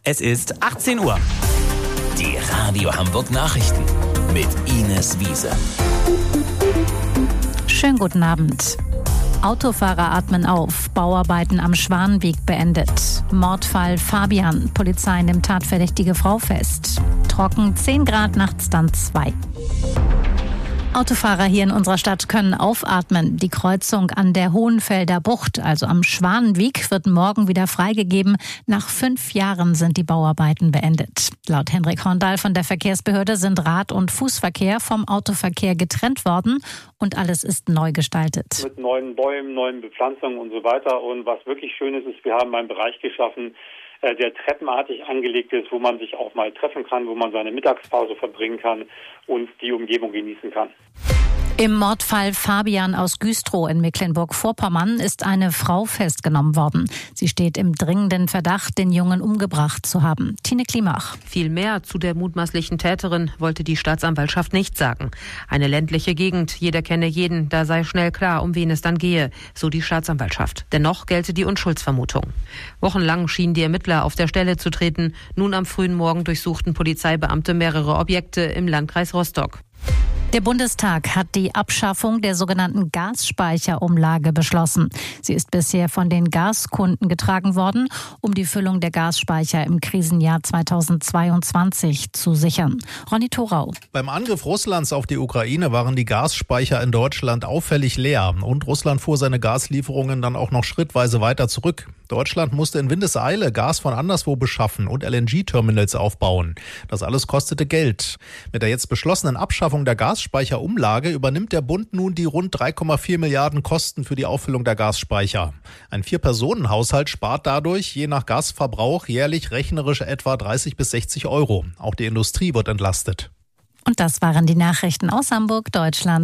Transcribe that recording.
Es ist 18 Uhr. Die Radio Hamburg Nachrichten mit Ines Wiese. Schönen guten Abend. Autofahrer atmen auf. Bauarbeiten am Schwanenweg beendet. Mordfall Fabian. Polizei nimmt tatverdächtige Frau fest. Trocken 10 Grad, nachts dann 2. Autofahrer hier in unserer Stadt können aufatmen. Die Kreuzung an der Hohenfelder Bucht, also am Schwanenweg, wird morgen wieder freigegeben. Nach 5 Jahren sind die Bauarbeiten beendet. Laut Henrik Horndahl von der Verkehrsbehörde sind Rad- und Fußverkehr vom Autoverkehr getrennt worden und alles ist neu gestaltet. Mit neuen Bäumen, neuen Bepflanzungen und so weiter. Und was wirklich schön ist, wir haben einen Bereich geschaffen, der treppenartig angelegt ist, wo man sich auch mal treffen kann, wo man seine Mittagspause verbringen kann und die Umgebung genießen kann. Im Mordfall Fabian aus Güstrow in Mecklenburg-Vorpommern ist eine Frau festgenommen worden. Sie steht im dringenden Verdacht, den Jungen umgebracht zu haben. Tine Klimach. Viel mehr zu der mutmaßlichen Täterin wollte die Staatsanwaltschaft nicht sagen. Eine ländliche Gegend, jeder kenne jeden, da sei schnell klar, um wen es dann gehe, so die Staatsanwaltschaft. Dennoch gelte die Unschuldsvermutung. Wochenlang schienen die Ermittler auf der Stelle zu treten. Nun am frühen Morgen durchsuchten Polizeibeamte mehrere Objekte im Landkreis Rostock. Der Bundestag hat die Abschaffung der sogenannten Gasspeicherumlage beschlossen. Sie ist bisher von den Gaskunden getragen worden, um die Füllung der Gasspeicher im Krisenjahr 2022 zu sichern. Ronny Thorau. Beim Angriff Russlands auf die Ukraine waren die Gasspeicher in Deutschland auffällig leer. Und Russland fuhr seine Gaslieferungen dann auch noch schrittweise weiter zurück. Deutschland musste in Windeseile Gas von anderswo beschaffen und LNG-Terminals aufbauen. Das alles kostete Geld. Mit der jetzt beschlossenen Abschaffung der Gasspeicherumlage übernimmt der Bund nun die rund 3,4 Milliarden Kosten für die Auffüllung der Gasspeicher. Ein 4-Personen-Haushalt spart dadurch je nach Gasverbrauch jährlich rechnerisch etwa 30 bis 60 Euro. Auch die Industrie wird entlastet. Und das waren die Nachrichten aus Hamburg, Deutschland.